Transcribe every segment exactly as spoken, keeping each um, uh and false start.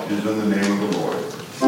is in the name of the Lord.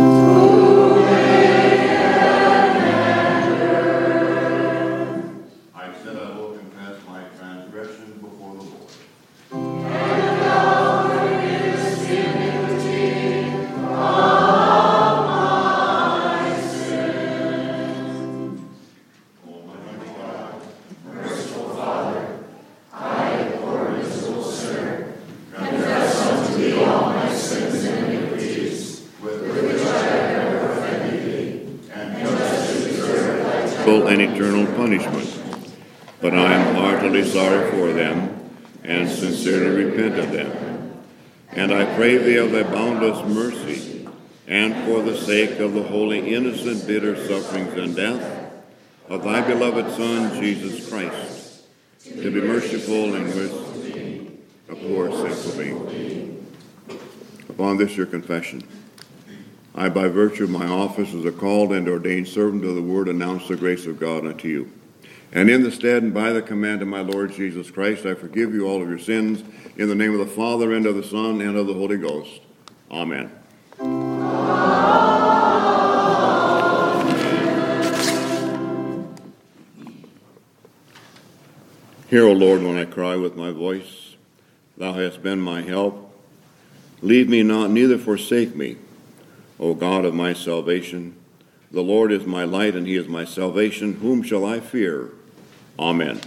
I said I will confess my transgressions before the Lord. And thou forgivest iniquity of my sins. Almighty God, Merciful Father, I, a poor miserable sinner, confess unto thee all my sins and iniquities, with which I have ever offended thee, and and justly deserve thy And eternal punishment. But I am heartily sorry for them, and sincerely repent of them. And I pray thee of thy boundless mercy, and for the sake of the holy, innocent, bitter sufferings and death of thy beloved Son, Jesus Christ, to be merciful and with a poor sinful being. Upon this your confession, I, by virtue of my office as a called and ordained servant of the word, announce the grace of God unto you. And in the stead and by the command of my Lord Jesus Christ, I forgive you all of your sins, in the name of the Father, and of the Son, and of the Holy Ghost. Amen. Hear, O Lord, when I cry with my voice. Thou hast been my help. Leave me not, neither forsake me, O God of my salvation. The Lord is my light, and he is my salvation. Whom shall I fear? Amen.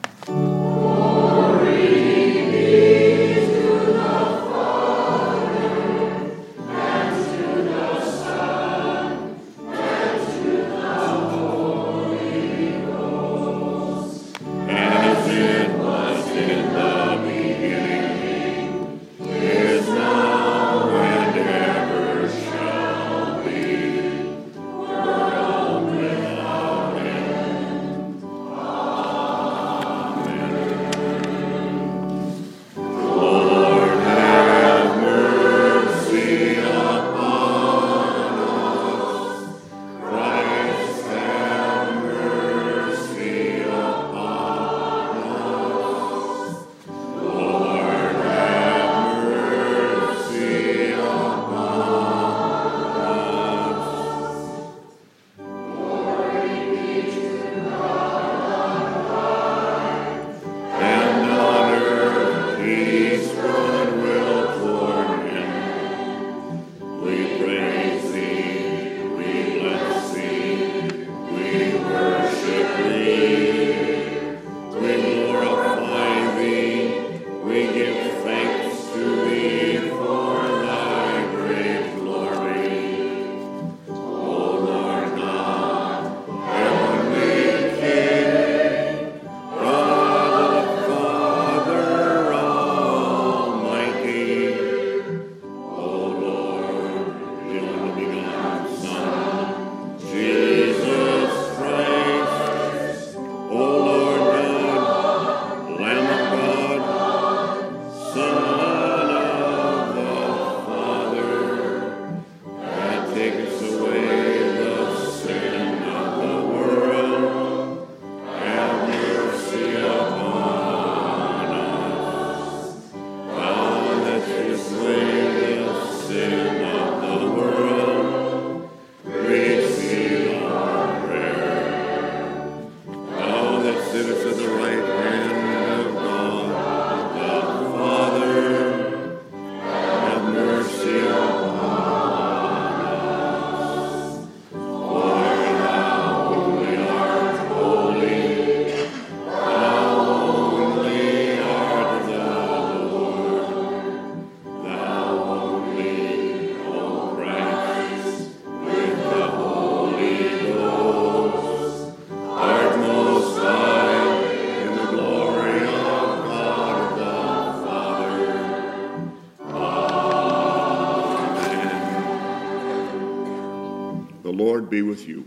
The Lord be with you.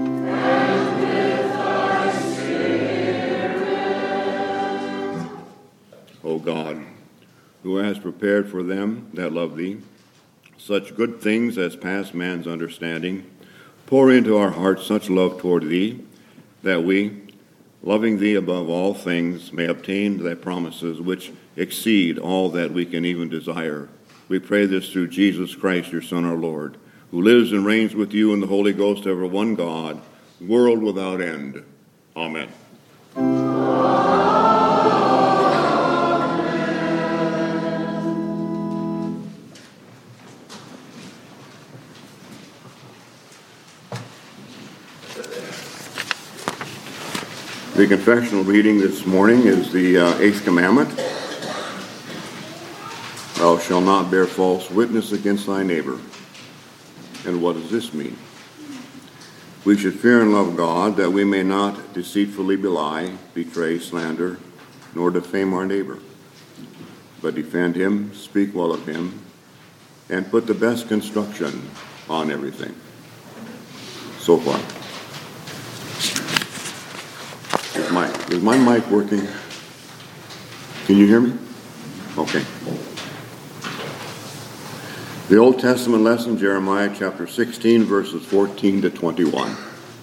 And with thy spirit. O God, who hast prepared for them that love thee such good things as pass man's understanding, pour into our hearts such love toward thee, that we, loving thee above all things, may obtain thy promises, which exceed all that we can even desire, We pray this through Jesus Christ, your Son, our Lord, who lives and reigns with you in the Holy Ghost, ever one God, world without end. Amen. The confessional reading this morning is the uh, eighth commandment. Thou shalt not bear false witness against thy neighbor. And what does this mean? We should fear and love God, that we may not deceitfully belie, betray, slander, nor defame our neighbor, but defend him, speak well of him, and put the best construction on everything. So far. Is my, is my mic working? Can you hear me? Okay. The Old Testament lesson, Jeremiah chapter sixteen, verses fourteen to twenty-one.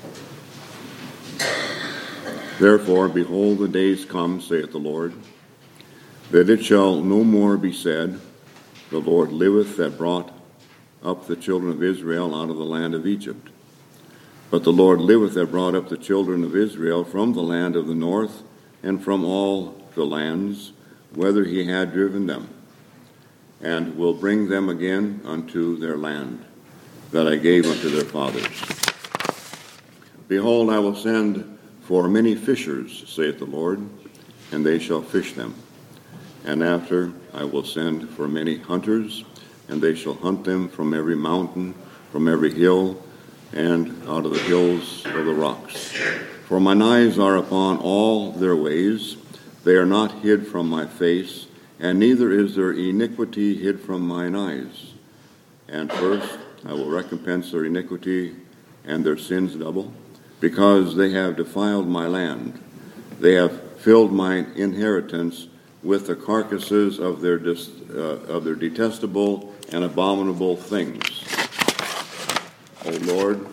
Therefore, behold, the days come, saith the Lord, that it shall no more be said, the Lord liveth that brought up the children of Israel out of the land of Egypt. But the Lord liveth that brought up the children of Israel from the land of the north, and from all the lands, whither he had driven them, and will bring them again unto their land, that I gave unto their fathers. Behold, I will send for many fishers, saith the Lord, and they shall fish them. And after I will send for many hunters, and they shall hunt them from every mountain, from every hill, and out of the hills of the rocks. For mine eyes are upon all their ways, they are not hid from my face, and neither is their iniquity hid from mine eyes. And first I will recompense their iniquity and their sins double, because they have defiled my land. They have filled mine inheritance with the carcasses of their dis, uh, of their detestable and abominable things. O Lord,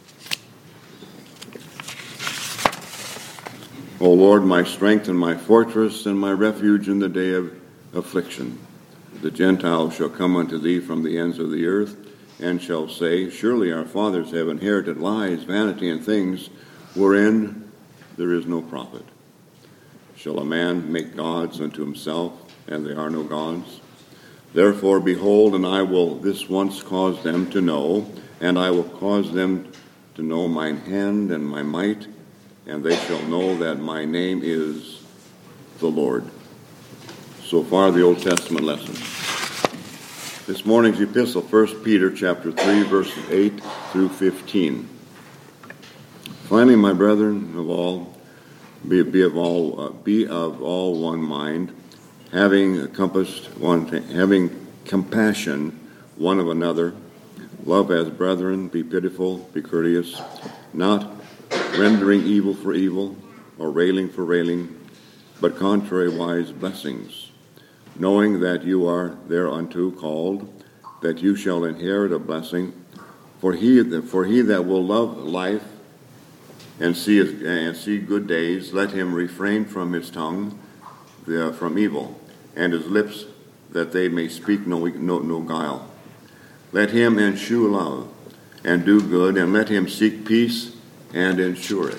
O Lord, my strength and my fortress and my refuge in the day of affliction. The Gentiles shall come unto thee from the ends of the earth, and shall say, surely our fathers have inherited lies, vanity, and things wherein there is no profit. Shall a man make gods unto himself, and they are no gods? Therefore, behold, and I will this once cause them to know, and I will cause them to know mine hand and my might, and they shall know that my name is the Lord. So far, the Old Testament lesson. This morning's epistle, First Peter chapter three, verses eight through fifteen. Finally, my brethren, of all, be, be of all, uh, be of all one mind, having compassed one, having compassion one of another. Love as brethren, be pitiful, be courteous, not rendering evil for evil, or railing for railing, but contrariwise blessings, knowing that you are thereunto called, that you shall inherit a blessing. For he that, for he that will love life and see and see good days, let him refrain from his tongue the, from evil, and his lips that they may speak no, no, no guile. Let him eschew love, and do good, and let him seek peace, and ensure it.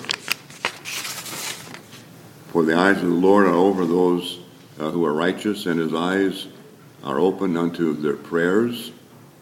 For the eyes of the Lord are over those uh, who are righteous, and his eyes are open unto their prayers.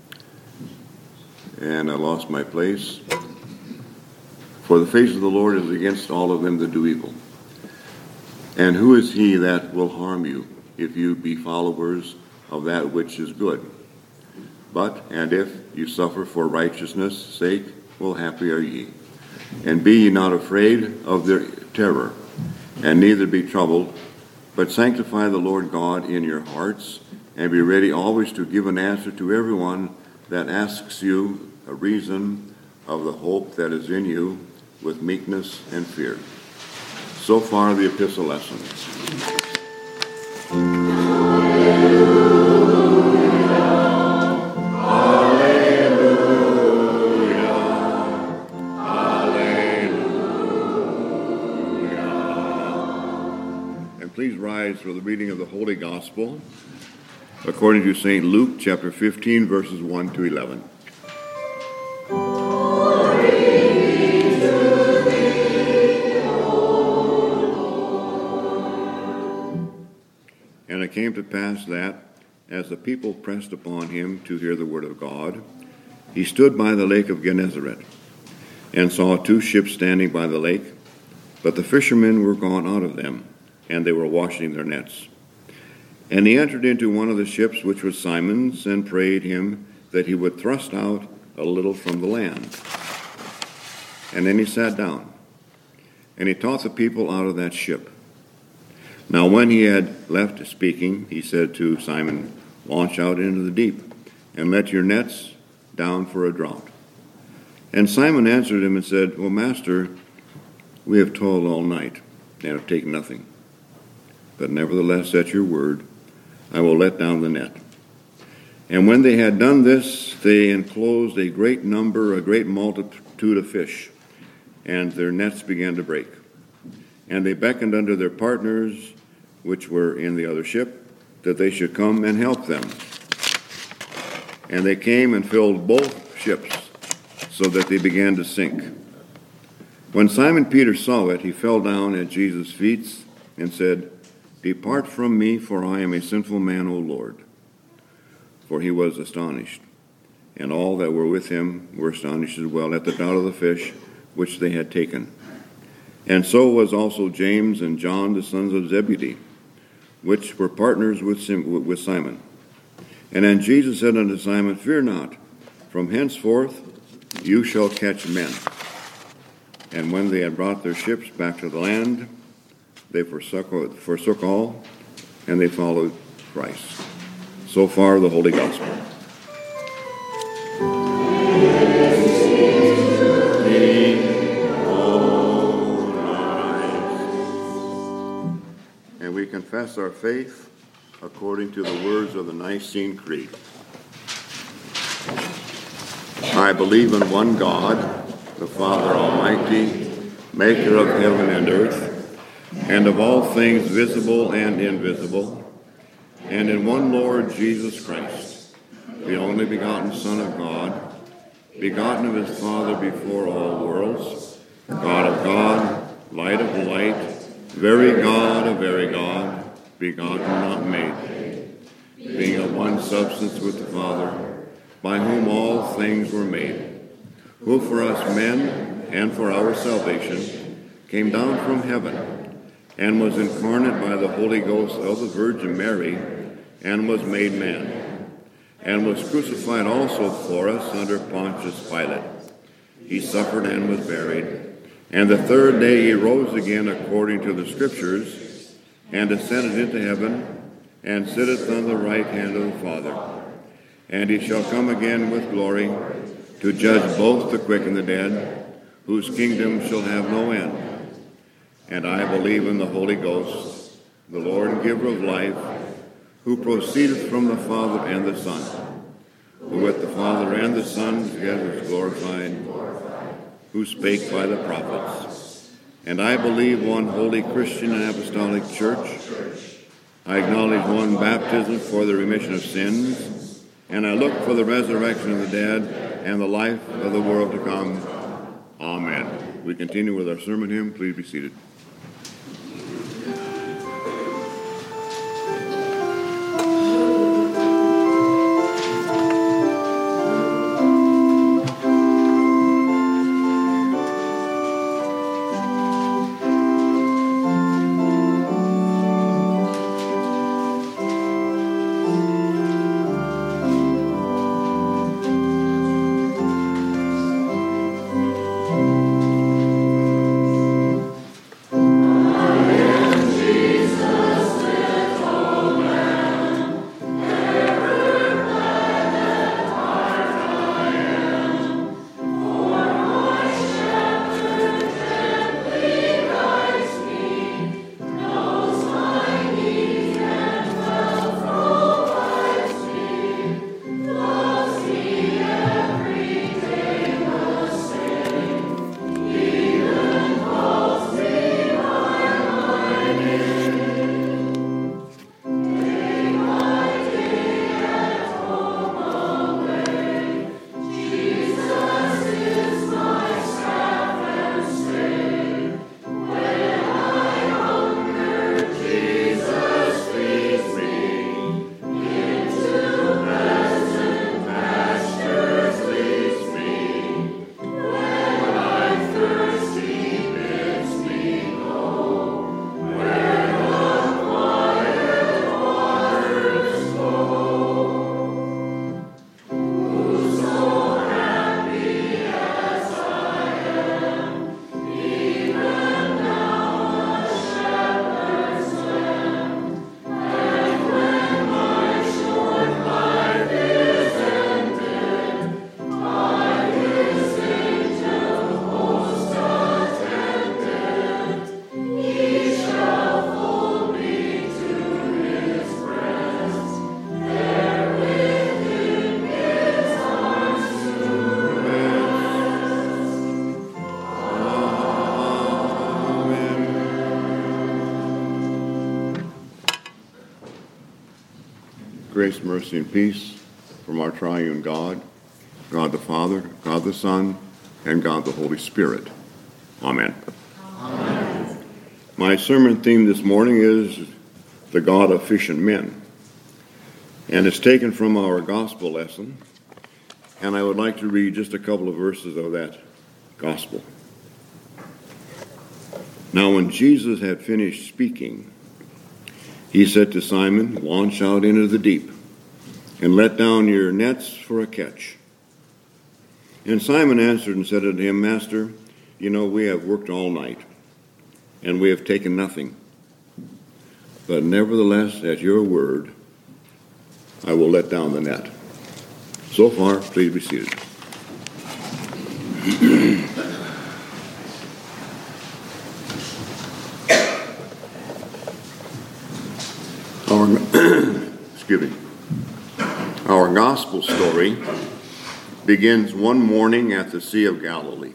And I lost my place. For the face of the Lord is against all of them that do evil. And who is he that will harm you, if you be followers of that which is good? But, and if you suffer for righteousness' sake, well, happy are ye. And be ye not afraid of their terror, and neither be troubled, but sanctify the Lord God in your hearts, and be ready always to give an answer to everyone that asks you a reason of the hope that is in you, with meekness and fear. So far, the epistle lesson. Please rise for the reading of the Holy Gospel according to Saint Luke chapter fifteen, verses one to eleven. And it came to pass that, as the people pressed upon him to hear the word of God, he stood by the lake of Gennesaret, and saw two ships standing by the lake, but the fishermen were gone out of them, and they were washing their nets. And he entered into one of the ships, which was Simon's, and prayed him that he would thrust out a little from the land. And then he sat down, and he taught the people out of that ship. Now when he had left speaking, he said to Simon, "Launch out into the deep, and let your nets down for a draught." And Simon answered him and said, "Well, Master, we have toiled all night, and have taken nothing. But nevertheless, at your word, I will let down the net." And when they had done this, they enclosed a great number, a great multitude of fish, and their nets began to break. And they beckoned unto their partners, which were in the other ship, that they should come and help them. And they came and filled both ships, so that they began to sink. When Simon Peter saw it, he fell down at Jesus' feet and said, "Depart from me, for I am a sinful man, O Lord." For he was astonished, and all that were with him were astonished as well at the draught of the fish which they had taken. And so was also James and John, the sons of Zebedee, which were partners with Simon. And then Jesus said unto Simon, "Fear not, from henceforth you shall catch men." And when they had brought their ships back to the land, they forsook, forsook all, and they followed Christ. So far, the Holy Gospel. And we confess our faith according to the words of the Nicene Creed. I believe in one God, the Father Almighty, maker of heaven and earth, and of all things visible and invisible, and in one Lord Jesus Christ, the only begotten Son of God, begotten of his Father before all worlds, God of God, light of light, very God of very God, begotten, not made, being of one substance with the Father, by whom all things were made, who for us men and for our salvation came down from heaven, and was incarnate by the Holy Ghost of the Virgin Mary, and was made man, and was crucified also for us under Pontius Pilate. He suffered and was buried, and the third day he rose again according to the Scriptures, and ascended into heaven, and sitteth on the right hand of the Father. And he shall come again with glory, to judge both the quick and the dead, whose kingdom shall have no end. And I believe in the Holy Ghost, the Lord and giver of life, who proceedeth from the Father and the Son, who with the Father and the Son together is glorified, who spake by the prophets. And I believe one holy Christian and apostolic church. I acknowledge one baptism for the remission of sins, and I look for the resurrection of the dead and the life of the world to come. Amen. We continue with our sermon hymn. Please be seated. grace, mercy, and peace from our triune God, God the Father, God the Son, and God the Holy Spirit. Amen. Amen. My sermon theme this morning is the God of fish and men, and it's taken from our gospel lesson, and I would like to read just a couple of verses of that gospel. Now when Jesus had finished speaking, he said to Simon, "Launch out into the deep, and let down your nets for a catch." And Simon answered and said unto him, "Master, you know, we have worked all night, and we have taken nothing. But nevertheless, at your word, I will let down the net." So far, please be seated. Our, excuse me. Our gospel story begins one morning at the Sea of Galilee.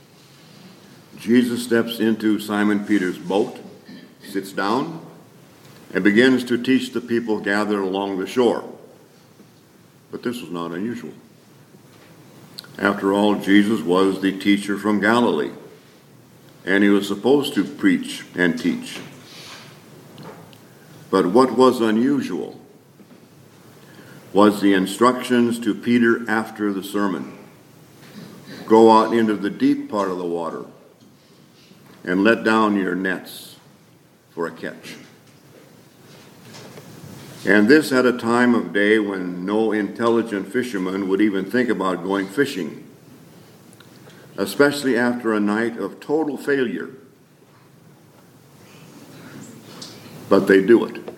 Jesus steps into Simon Peter's boat, sits down, and begins to teach the people gathered along the shore. But this was not unusual. After all, Jesus was the teacher from Galilee, and he was supposed to preach and teach. But what was unusual was the instructions to Peter after the sermon. Go out into the deep part of the water and let down your nets for a catch. And this at a time of day when no intelligent fisherman would even think about going fishing, especially after a night of total failure. But they do it.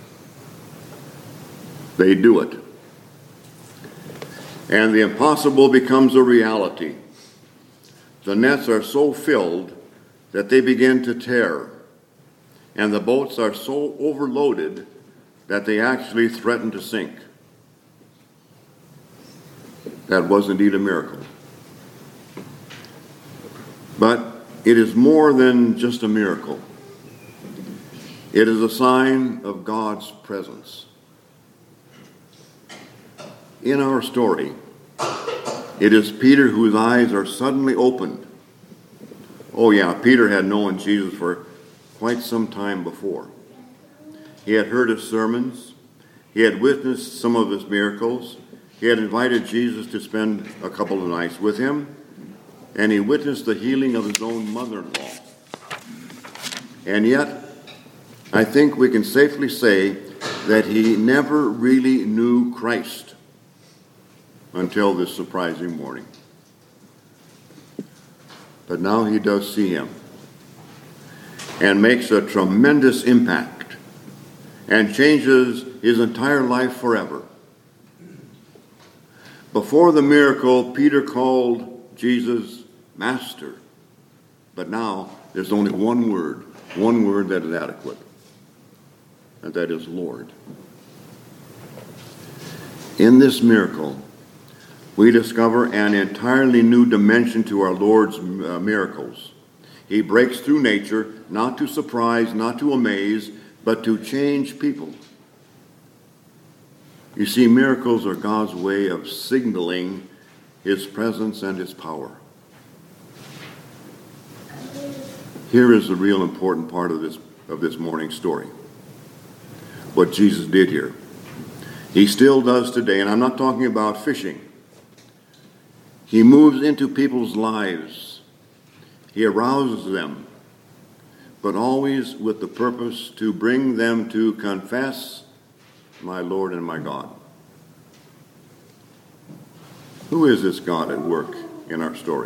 They do it. And the impossible becomes a reality. The nets are so filled that they begin to tear, and the boats are so overloaded that they actually threaten to sink. That was indeed a miracle. But it is more than just a miracle. It is a sign of God's presence. In our story, it is Peter whose eyes are suddenly opened. Oh yeah, Peter had known Jesus for quite some time before. He had heard his sermons. He had witnessed some of his miracles. He had invited Jesus to spend a couple of nights with him. And he witnessed the healing of his own mother-in-law. And yet, I think we can safely say that he never really knew Christ until this surprising morning. But now he does see him and makes a tremendous impact and changes his entire life forever. Before the miracle, Peter called Jesus Master. But now there's only one word, one word that is adequate, and that is Lord. In this miracle, we discover an entirely new dimension to our Lord's uh, miracles. He breaks through nature, not to surprise, not to amaze, but to change people. You see, miracles are God's way of signaling his presence and his power. Here is the real important part of this, of this morning's story. What Jesus did here. He still does today, and I'm not talking about fishing. He moves into people's lives. He arouses them, but always with the purpose to bring them to confess my Lord and my God. Who is this God at work in our story?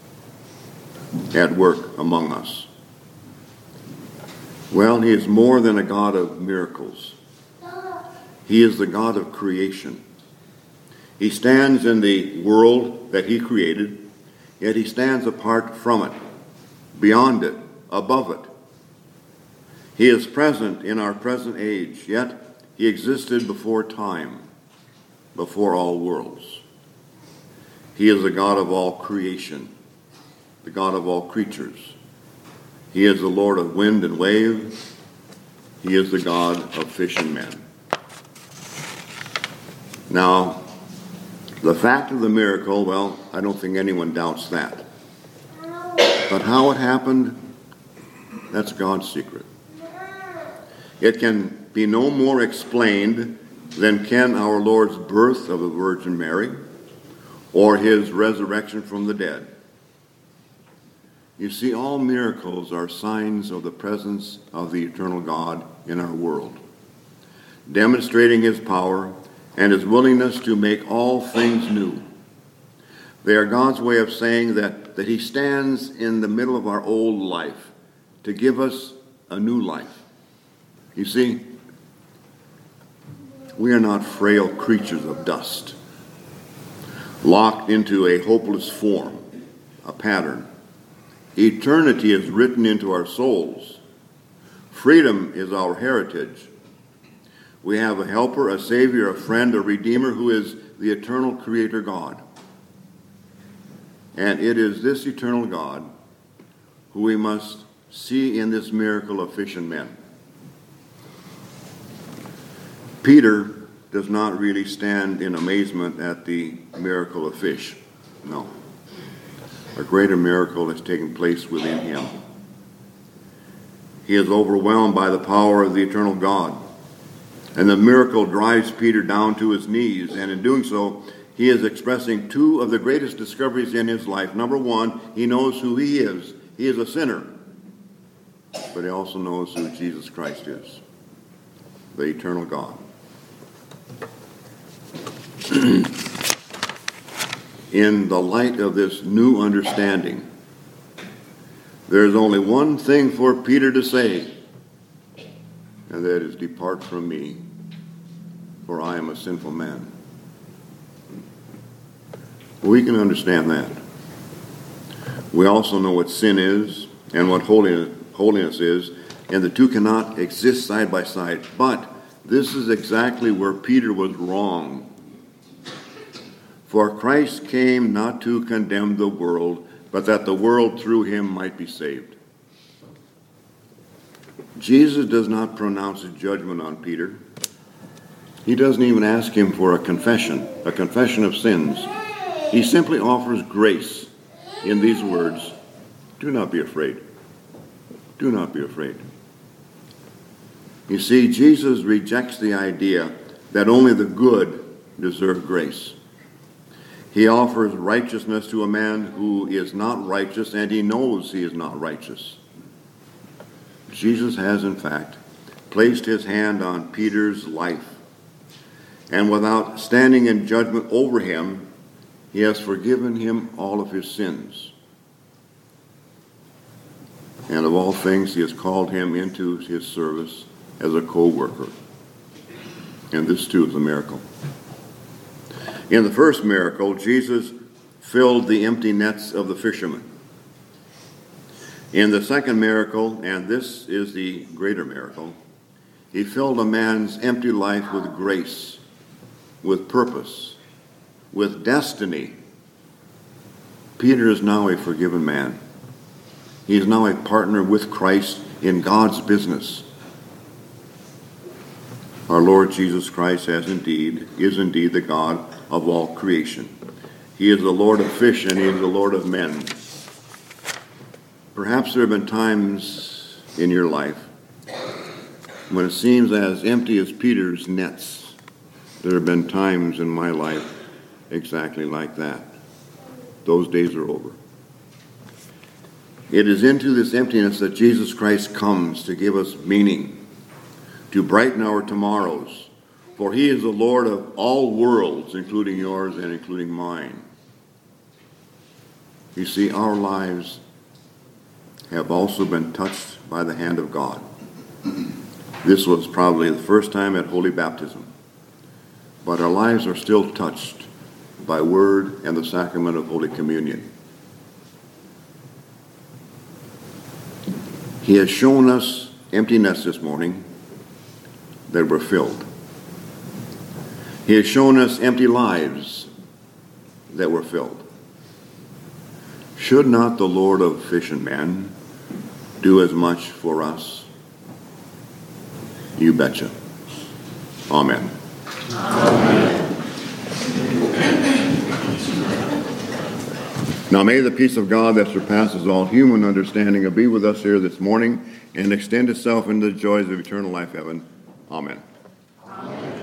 At work among us? Well, he is more than a God of miracles. He is the God of creation. He stands in the world that he created, yet he stands apart from it, beyond it, above it. He is present in our present age, yet he existed before time, before all worlds. He is the God of all creation, the God of all creatures. He is the Lord of wind and wave. He is the God of fish and men. Now, the fact of the miracle, well, I don't think anyone doubts that. But how it happened, that's God's secret. It can be no more explained than can our Lord's birth of the Virgin Mary or his resurrection from the dead. You see, all miracles are signs of the presence of the eternal God in our world, demonstrating his power and his willingness to make all things new. They are God's way of saying that, that he stands in the middle of our old life to give us a new life. You see, we are not frail creatures of dust, locked into a hopeless form, a pattern. Eternity is written into our souls. Freedom is our heritage. We have a helper, a savior, a friend, a redeemer who is the eternal creator God. And it is this eternal God who we must see in this miracle of fish and men. Peter does not really stand in amazement at the miracle of fish. No. A greater miracle has taken place within him. He is overwhelmed by the power of the eternal God. And the miracle drives Peter down to his knees. And in doing so, he is expressing two of the greatest discoveries in his life. Number one, he knows who he is. He is a sinner. But he also knows who Jesus Christ is, the eternal God. In the light of this new understanding, there is only one thing for Peter to say, and that is, "Depart from me, for I am a sinful man." We can understand that. We also know what sin is and what holiness, holiness is, and the two cannot exist side by side. But this is exactly where Peter was wrong. For Christ came not to condemn the world, but that the world through him might be saved. Jesus does not pronounce a judgment on Peter. He doesn't even ask him for a confession, a confession of sins. He simply offers grace in these words, "Do not be afraid. Do not be afraid." You see, Jesus rejects the idea that only the good deserve grace. He offers righteousness to a man who is not righteous, and he knows he is not righteous. Jesus has, in fact, placed his hand on Peter's life, and without standing in judgment over him, he has forgiven him all of his sins. And of all things, he has called him into his service as a co-worker. And this too is a miracle. In the first miracle, Jesus filled the empty nets of the fishermen. In the second miracle, and this is the greater miracle, he filled a man's empty life with grace, with purpose, with destiny. Peter is now a forgiven man. He is now a partner with Christ in God's business. Our Lord Jesus Christ has indeed, is indeed the God of all creation. He is the Lord of fish and he is the Lord of men. Perhaps there have been times in your life when it seems as empty as Peter's nets. There have been times in my life exactly like that. Those days are over. It is into this emptiness that Jesus Christ comes to give us meaning, to brighten our tomorrows, for he is the Lord of all worlds, including yours and including mine. You see, our lives have also been touched by the hand of God. This was probably the first time at Holy Baptism, but our lives are still touched by word and the sacrament of Holy Communion. He has shown us emptiness this morning that were filled. He has shown us empty lives that were filled. Should not the Lord of fish and men do as much for us? You betcha. Amen. Amen. Now may the peace of God that surpasses all human understanding be with us here this morning and extend itself into the joys of eternal life, heaven. Amen. Amen.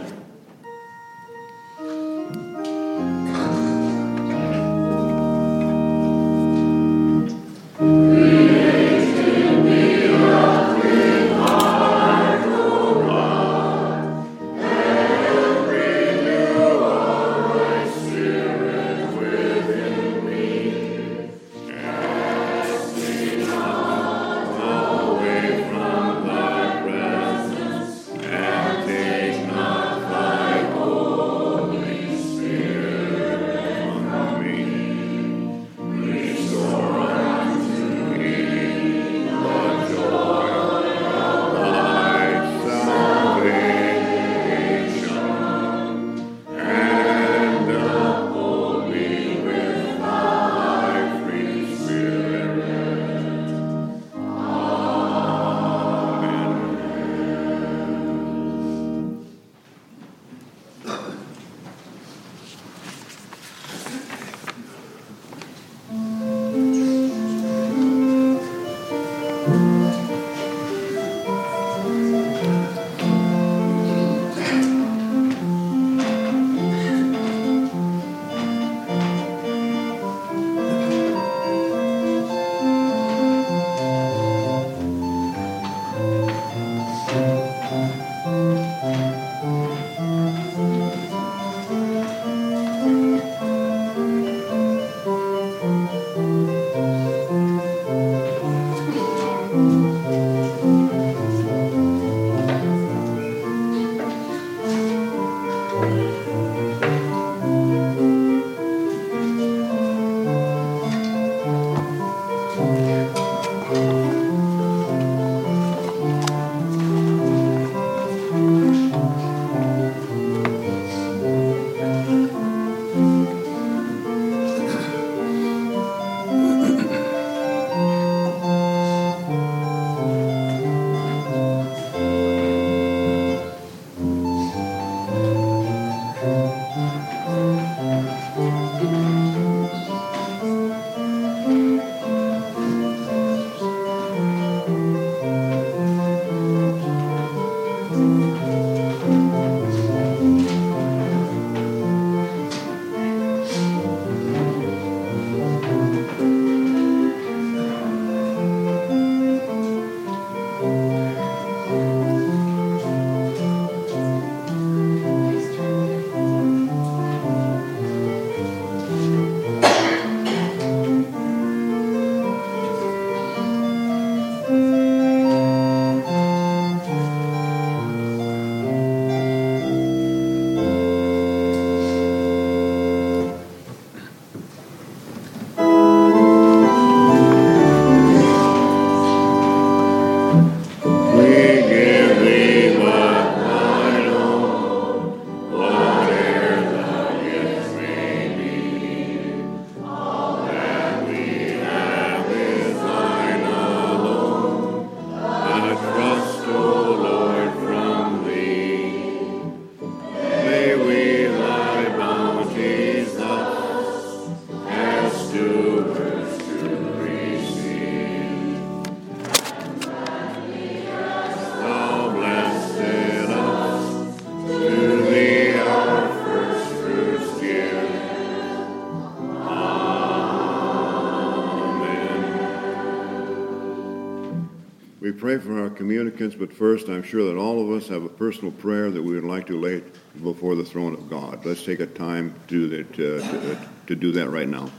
We pray for our communicants, but first I'm sure that all of us have a personal prayer that we would like to lay before the throne of God. Let's take a time to, that, uh, to, uh, to do that right now.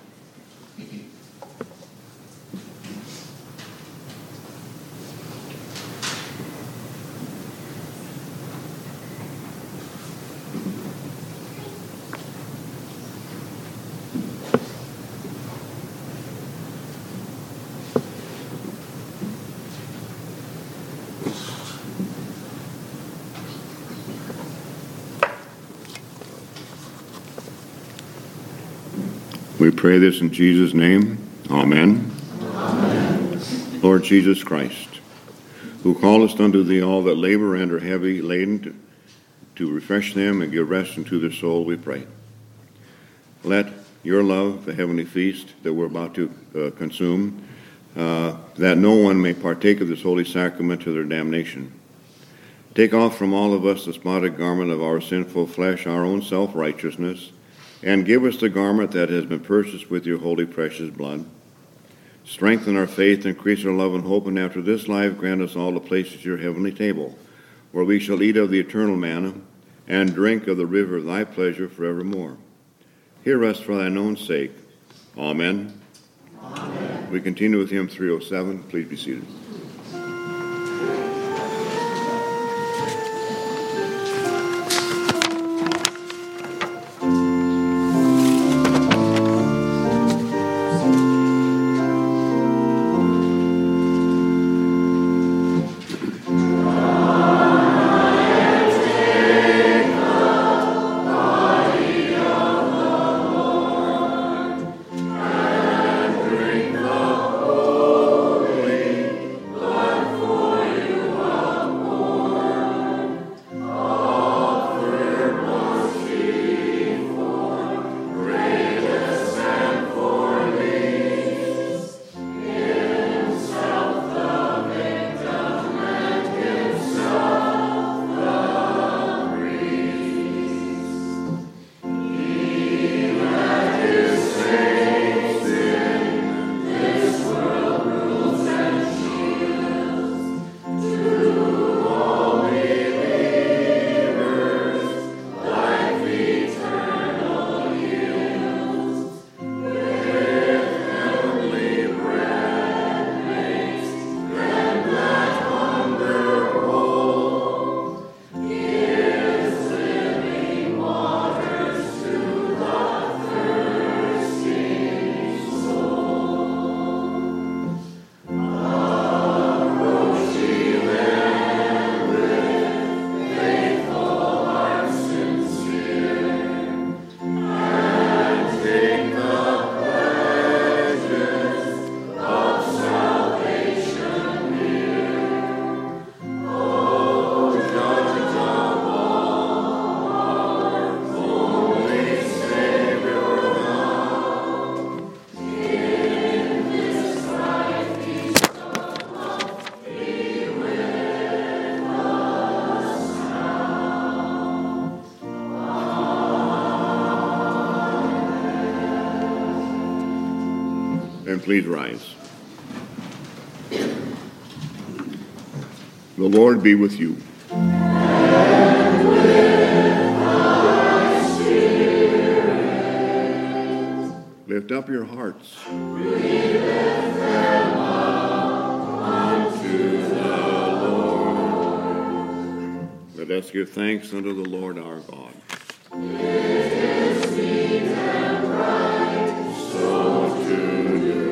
We pray this in Jesus' name. Amen. Amen. Lord Jesus Christ, who callest unto thee all that labor and are heavy laden, to, to refresh them and give rest unto their soul, we pray. Let your love, the heavenly feast that we're about to uh, consume, uh, that no one may partake of this holy sacrament to their damnation. Take off from all of us the spotted garment of our sinful flesh, our own self-righteousness, and give us the garment that has been purchased with your holy precious blood. Strengthen our faith, increase our love and hope, and after this life grant us all the place at your heavenly table, where we shall eat of the eternal manna and drink of the river of thy pleasure forevermore. Hear us for thine own sake. Amen. Amen. We continue with hymn three oh seven. Please be seated. And please rise. The Lord be with you. And with thy spirit. Lift up your hearts. We lift them up unto the Lord. Let us give thanks unto the Lord our God. It is meet and right so to do.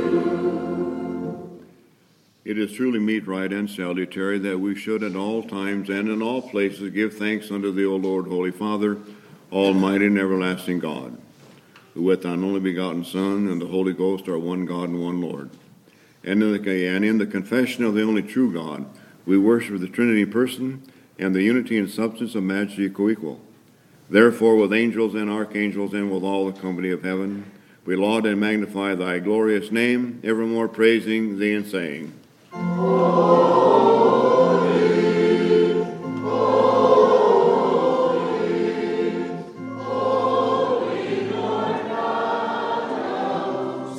It is truly meet, right, and salutary that we should at all times and in all places give thanks unto thee, O Lord, Holy Father, Almighty and everlasting God, who with thine only begotten Son and the Holy Ghost are one God and one Lord. And in the, and in the confession of the only true God, we worship the Trinity person and the unity and substance of majesty co-equal. Therefore, with angels and archangels and with all the company of heaven, we laud and magnify thy glorious name, evermore praising thee and saying, Holy, holy, holy Lord God of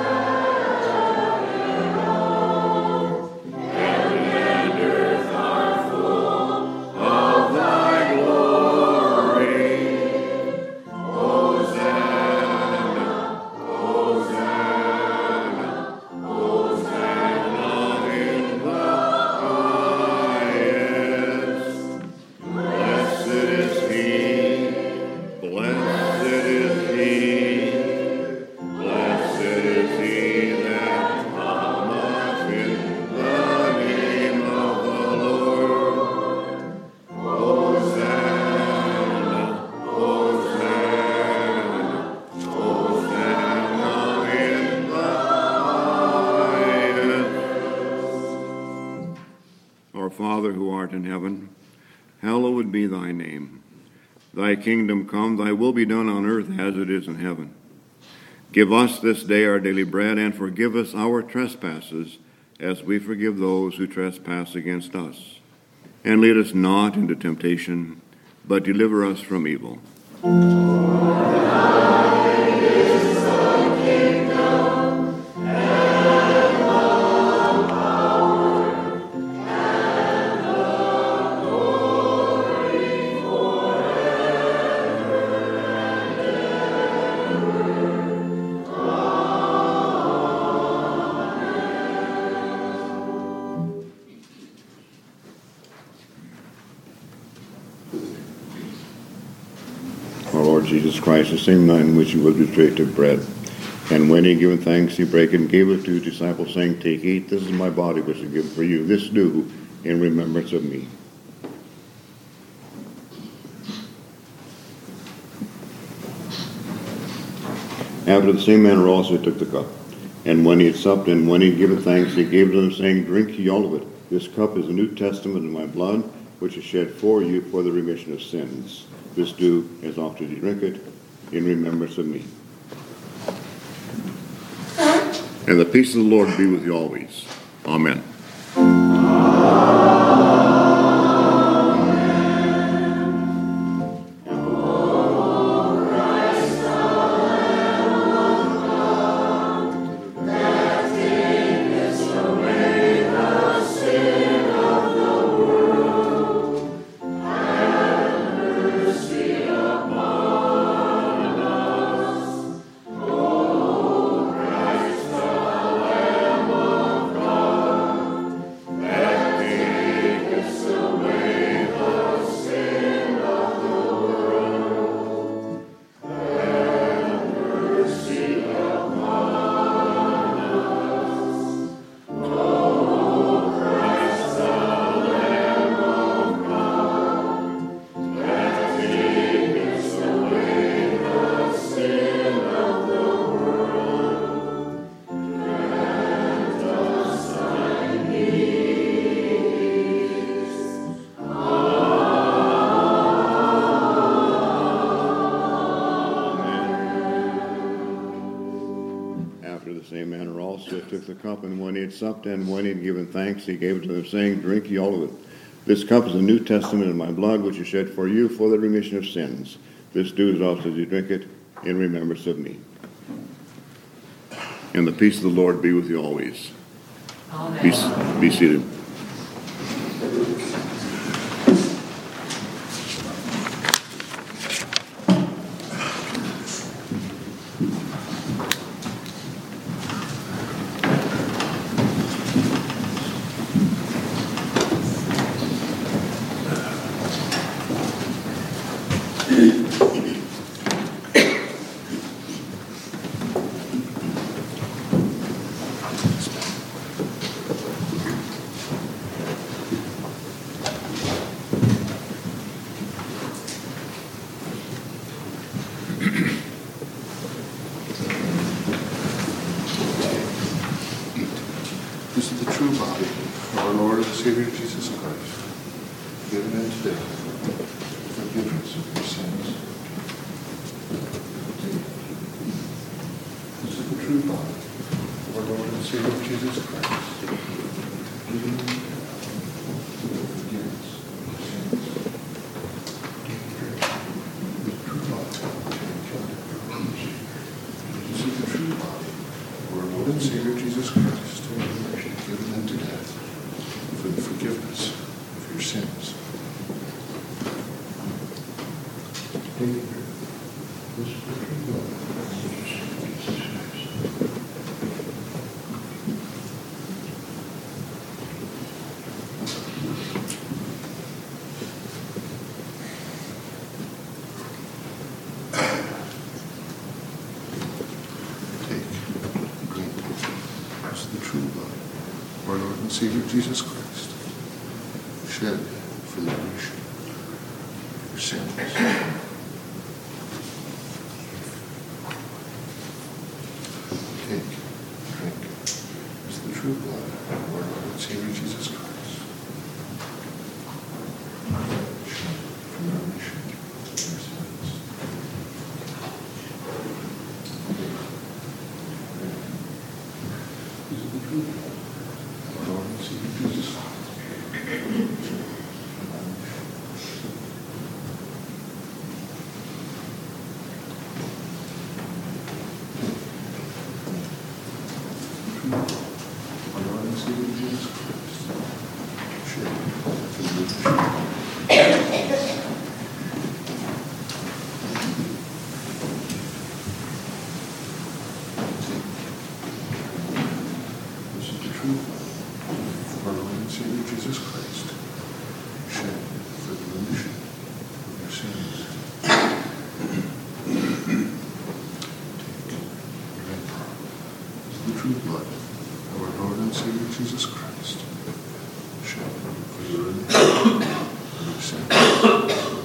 Sabaoth. Heaven and earth are full of thy glory. Hosanna, Hosanna, Hosanna in the highest. Blessed is he, blessed is he, blessed is he that cometh in the name of the Lord. Hosanna, Hosanna, Hosanna in the highest. Our Father who art in heaven, hallowed be thy name. Thy kingdom come, thy will be done on earth as it is in heaven. Give us this day our daily bread, and forgive us our trespasses, as we forgive those who trespass against us. And lead us not into temptation, but deliver us from evil. Jesus Christ, the same night in which he was betrayed, took bread. And when he had given thanks, he brake it and gave it to his disciples, saying, Take, eat, this is my body which is given for you. This do in remembrance of me. After the same manner also he took the cup. And when he had supped, and when he had given thanks, he gave to them, saying, Drink ye all of it. This cup is the New Testament in my blood, which is shed for you for the remission of sins. This do, as often as you drink it, in remembrance of me. And the peace of the Lord be with you always. Amen. The cup, and when he had supped and when he had given thanks, he gave it to them, saying, Drink ye all of it. This cup is the New Testament in my blood, which is shed for you for the remission of sins. This do as often as you drink it in remembrance of me. And the peace of the Lord be with you always. Amen. Be, be seated. This is the true body of our Lord and Savior Jesus Christ, given unto death for forgiveness of your sins. This is the true body of our Lord and Savior Jesus Christ, given unto death for forgiveness of your sins. The true body This is the true body of our Lord and Savior Jesus Christ, given unto death for the forgiveness of your sins. This is the true body of Jesus Christ. Take, drink. This is the true body of our Lord and Savior Jesus Christ, shed for the remission of your sins. Take, drink. This is the true blood of our Lord and Savior Jesus Christ, shed for the remission of your sins. our Lord and Savior Jesus Christ. Our Lord and Savior Jesus Christ, shed for the remission. This is the true blood of our Lord and Savior Jesus Christ, shed for the remission of your sins. The true blood of our Lord and Savior Jesus Christ, shed for the remission of your sins.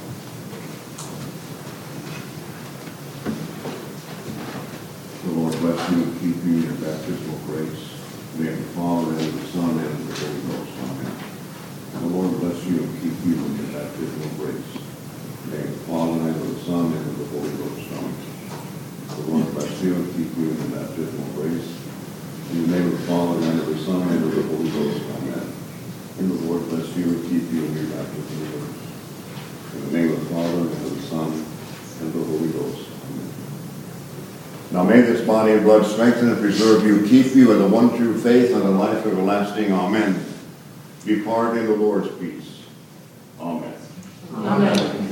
The Lord bless you and keep you in your baptismal grace. In the name of the Father, and of the Son, and of the Holy Ghost. Amen. And the Lord bless you and keep you in your baptismal grace. In the name of the Father, and of the Son, and of the Holy Ghost. Amen. The Lord bless you and keep you in your baptismal grace. In the name of the Father, and of the Son, and of the Holy Ghost. Amen. And the Lord bless you and keep you in your baptismal grace. In the name of the Father, and of the Son, and of the Holy Ghost. Amen. Now may this body of blood strengthen and preserve you, keep you in the one true faith and the life everlasting. Amen. Depart in the Lord's peace. Amen. Amen.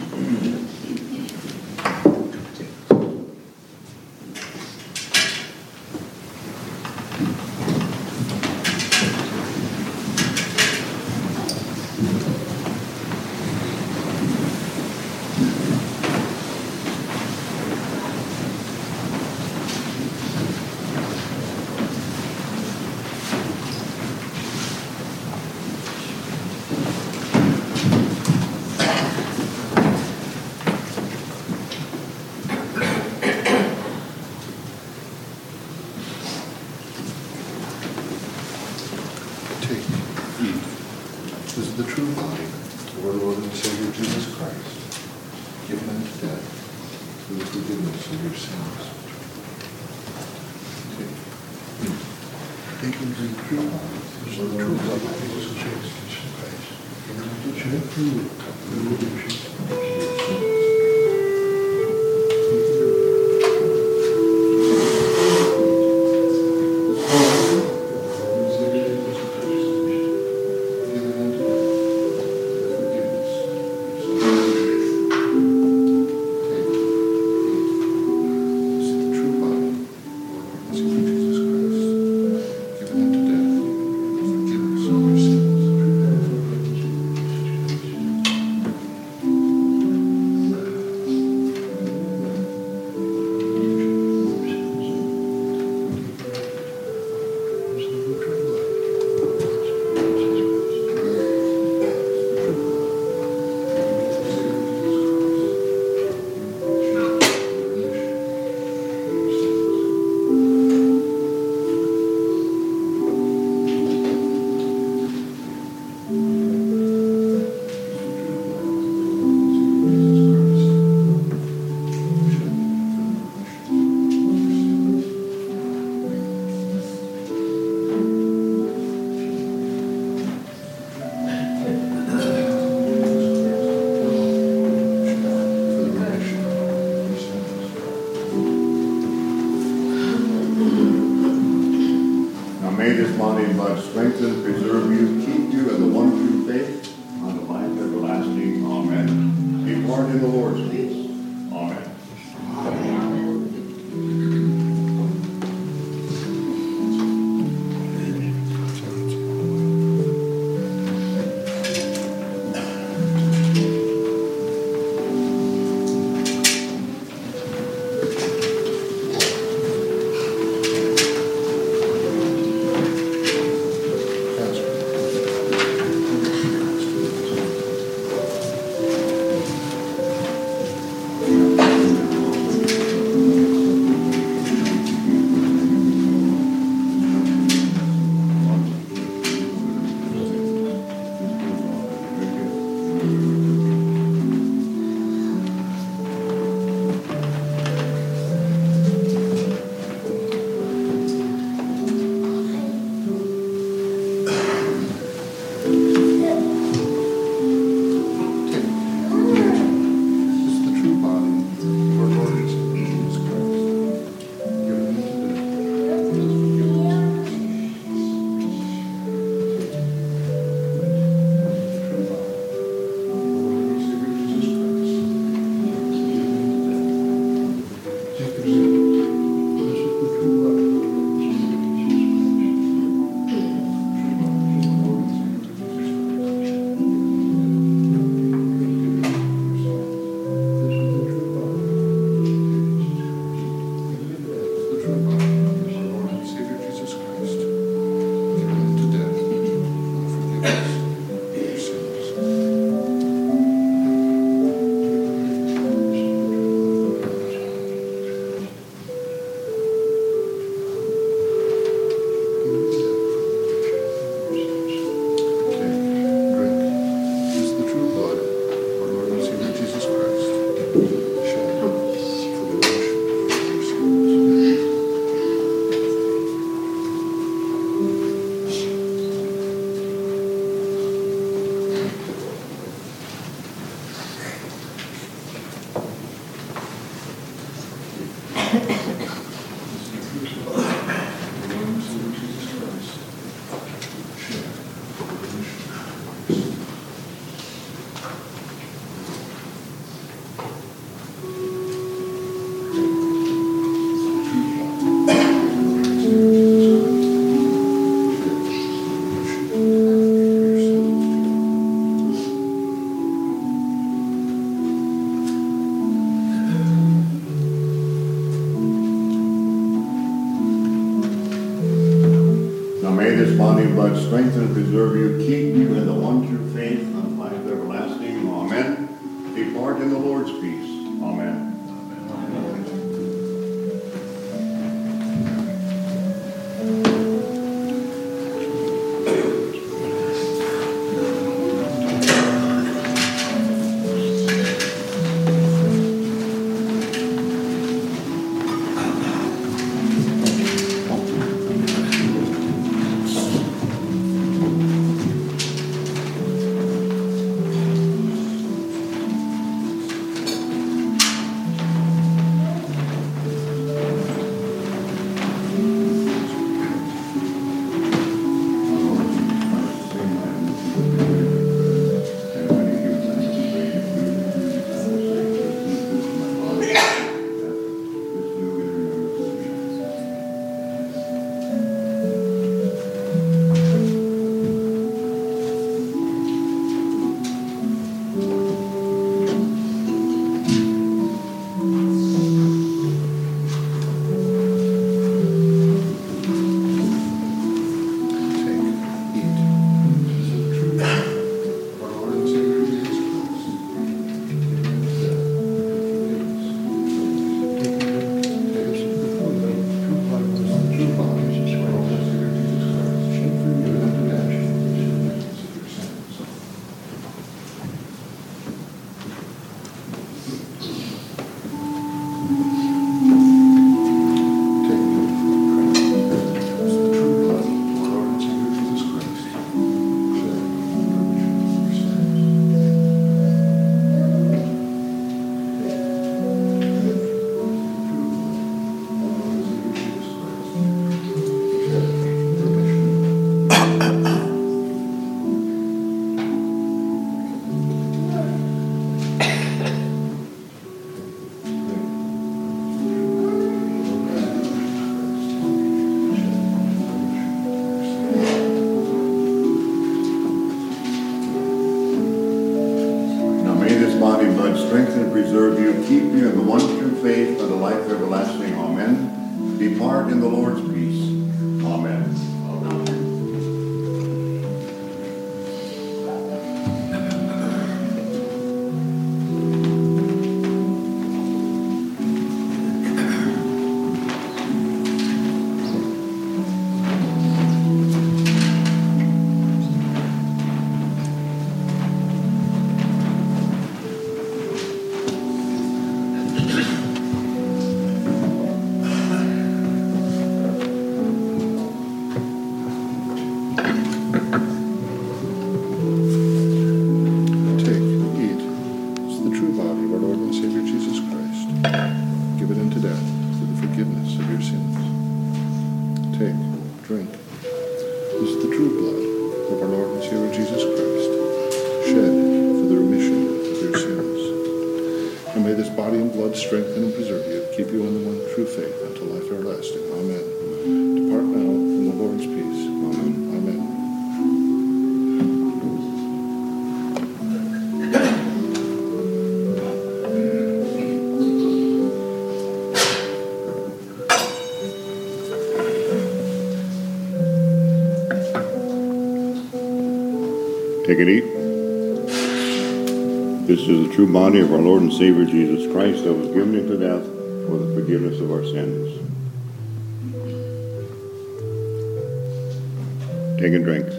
Take, eat. This is the true body of our Lord and Savior Jesus Christ, given unto death for the forgiveness of your sins. Take, eat. Take and drink true body. This is the true body of Jesus Christ, given unto death for the redemption of your sins. May this body and blood strengthen, preserve you, keep you in the one true faith, unto life everlasting. Amen. Depart in the Lord's peace. Amen. may this body and blood strengthen and preserve you, keep you in the one true faith and life everlasting. Amen. Depart in the Lord's peace. Amen. Strengthen and preserve you, keep you in the one true faith and the life everlasting. Amen. Depart in the Lord's peace. Amen. Strengthen and preserve you, keep you in the one true faith unto life everlasting. Amen. Depart now in the Lord's peace. Amen. Amen. Take it, eat. This is the true body of our Lord and Savior Jesus Christ that was given into death for the forgiveness of our sins. Take and drink.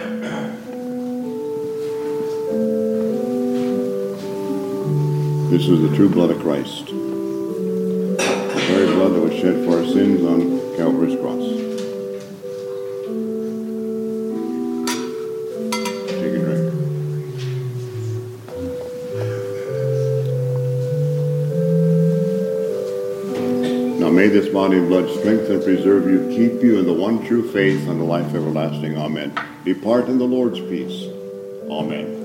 This is the true blood of Christ, the very blood that was shed for our sins on Calvary's cross. May this body and blood strengthen and preserve you, keep you in the one true faith and the life everlasting. Amen. Depart in the Lord's peace. Amen.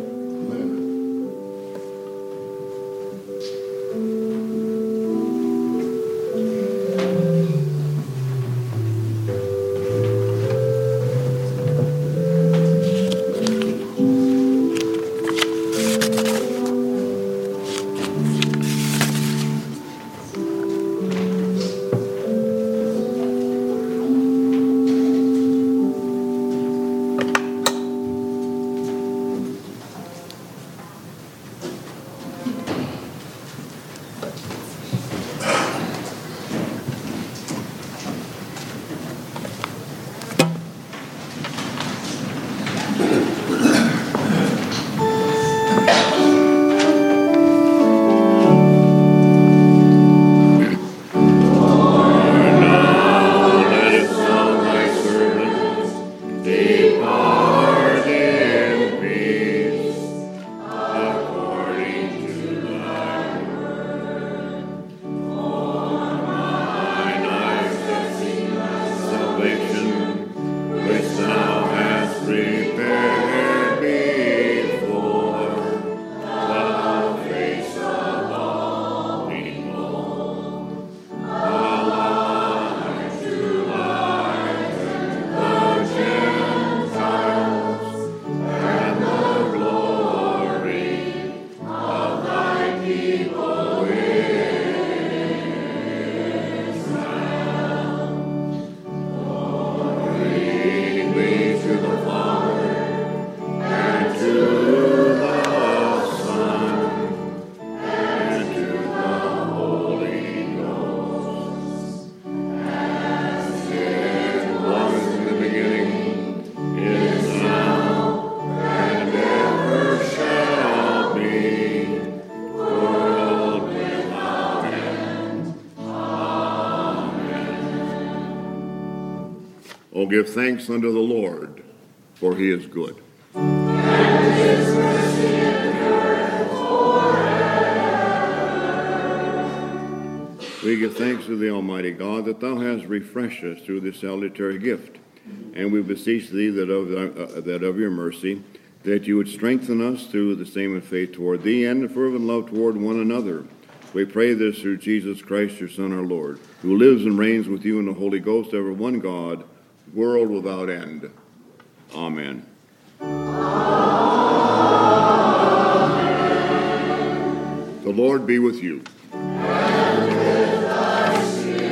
Oh, give thanks unto the Lord, for he is good. And his mercy endureth forever. We give thanks to the Almighty God that thou hast refreshed us through this salutary gift. And we beseech thee that of, uh, that of your mercy, that you would strengthen us through the same in faith toward thee and in fervent love toward one another. We pray this through Jesus Christ, your Son, our Lord, who lives and reigns with you in the Holy Ghost, ever one God, world without end. Amen. Amen. The Lord be with you. And with thy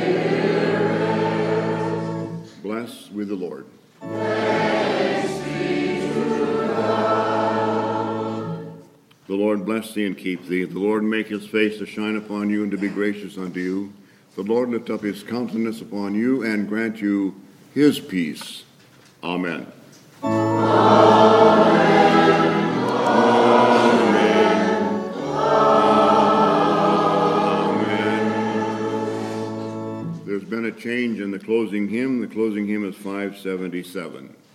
spirit. Bless with the Lord. Thanks be to God. The Lord bless thee and keep thee. The Lord make his face to shine upon you and to be gracious unto you. The Lord lift up his countenance upon you and grant you his peace. Amen. Amen. Amen. There's been a change in the closing hymn. The closing hymn is five seventy-seven.